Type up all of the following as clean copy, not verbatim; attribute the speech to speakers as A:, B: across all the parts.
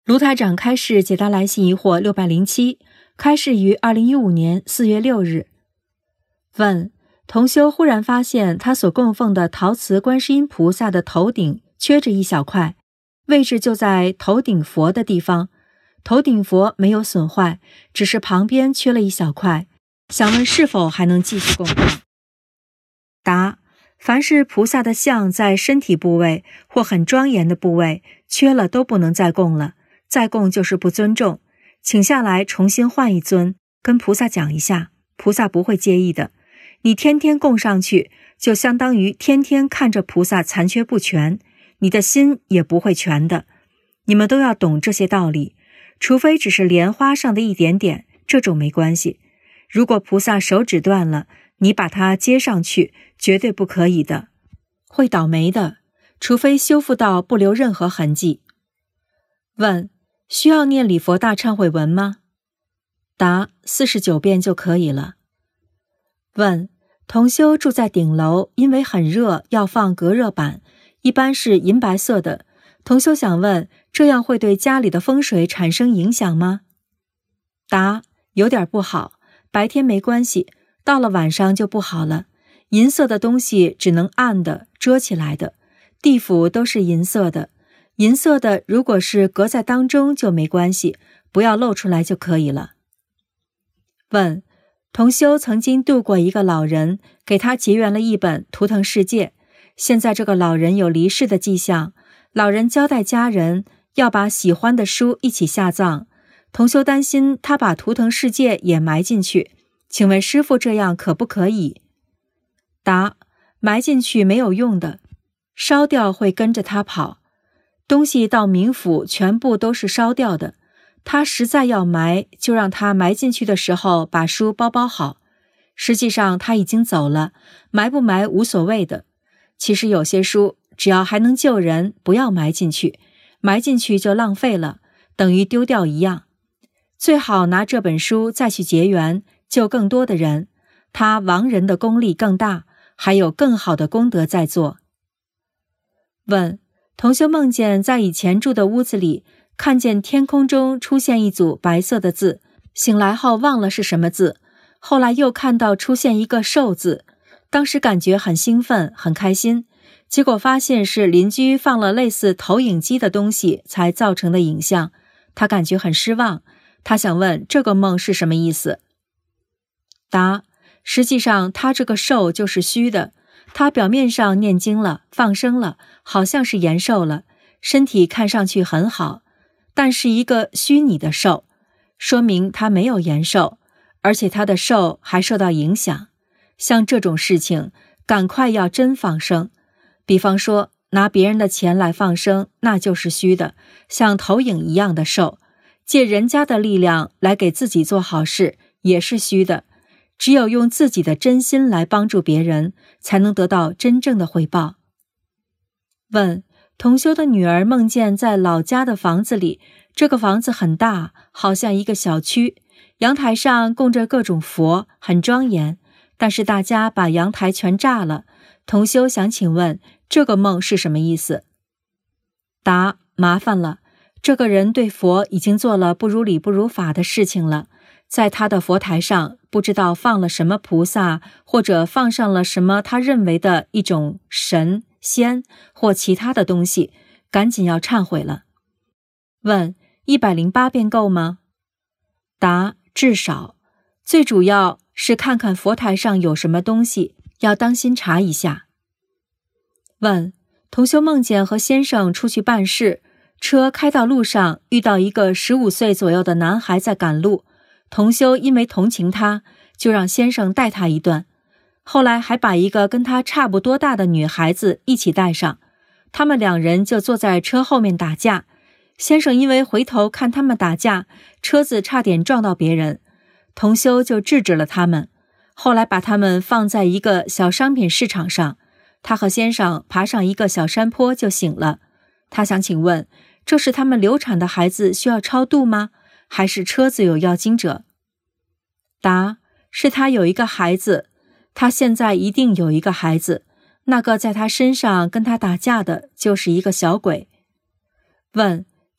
A: 卢台长开示解答来信疑惑607，开示于2015年4月6日。问：同修忽然发现他所供奉的陶瓷观世音菩萨的头顶缺着一小块，位置就在头顶佛的地方，头顶佛没有损坏，只是旁边缺了一小块，想问是否还能继续供奉？答：凡是菩萨的像在身体部位或很庄严的部位缺了都不能再供了，再供就是不尊重，请下来重新换一尊，跟菩萨讲一下，菩萨不会介意的。你天天供上去，就相当于天天看着菩萨残缺不全，你的心也不会全的。你们都要懂这些道理，除非只是莲花上的一点点，这种没关系。如果菩萨手指断了，你把它接上去，绝对不可以的，会倒霉的，除非修复到不留任何痕迹。问：需要念礼佛大忏悔文吗？答：49遍就可以了。问：同修住在顶楼，因为很热要放隔热板，一般是银白色的，同修想问，这样会对家里的风水产生影响吗？答：有点不好，白天没关系，到了晚上就不好了。银色的东西只能暗的遮起来的，地府都是银色的，银色的如果是隔在当中就没关系，不要露出来就可以了。问：同修曾经度过一个老人，给他结缘了一本《图腾世界》，现在这个老人有离世的迹象，老人交代家人要把喜欢的书一起下葬，同修担心他把《图腾世界》也埋进去，请问师父这样可不可以？答：埋进去没有用的，烧掉会跟着他跑，东西到冥府全部都是烧掉的，他实在要埋，就让他埋进去的时候把书包好，实际上他已经走了，埋不埋无所谓的。其实有些书只要还能救人，不要埋进去，埋进去就浪费了，等于丢掉一样。最好拿这本书再去结缘，救更多的人，他亡人的功力更大，还有更好的功德在做。问：同修梦见在以前住的屋子里，看见天空中出现一组白色的字，醒来后忘了是什么字，后来又看到出现一个寿字，当时感觉很兴奋很开心，结果发现是邻居放了类似投影机的东西才造成的影像，他感觉很失望，他想问这个梦是什么意思？答：实际上他这个寿就是虚的，他表面上念经了放生了，好像是延寿了，身体看上去很好，但是一个虚拟的寿，说明他没有延寿，而且他的寿还受到影响。像这种事情赶快要真放生，比方说拿别人的钱来放生，那就是虚的，像投影一样的寿，借人家的力量来给自己做好事也是虚的，只有用自己的真心来帮助别人，才能得到真正的回报。问：同修的女儿梦见在老家的房子里，这个房子很大，好像一个小区，阳台上供着各种佛，很庄严，但是大家把阳台全炸了，同修想请问这个梦是什么意思？答：麻烦了，这个人对佛已经做了不如理不如法的事情了，在他的佛台上不知道放了什么菩萨，或者放上了什么他认为的一种神仙或其他的东西，赶紧要忏悔了。问：108遍够吗？答：至少，最主要是看看佛台上有什么东西，要当心查一下。问：同修梦见和先生出去办事，车开到路上，遇到一个15岁左右的男孩在赶路，同修因为同情他，就让先生带他一段，后来还把一个跟他差不多大的女孩子一起带上，他们两人就坐在车后面打架，先生因为回头看他们打架，车子差点撞到别人，同修就制止了他们，后来把他们放在一个小商品市场上，他和先生爬上一个小山坡就醒了。他想请问，这是他们流产的孩子需要超度吗？还是车子有要经者？答：是他有一个孩子，他现在一定有一个孩子，那个在他身上跟他打架的就是一个小鬼。问：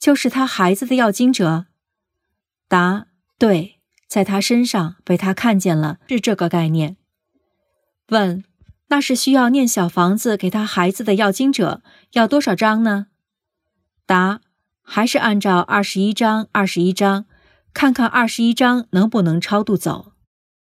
A: 就是他孩子的要经者？答：对，在他身上被他看见了，是这个概念。问：那是需要念小房子给他孩子的要经者，要多少章呢？答：还是按照21章，看看21章能不能超度走。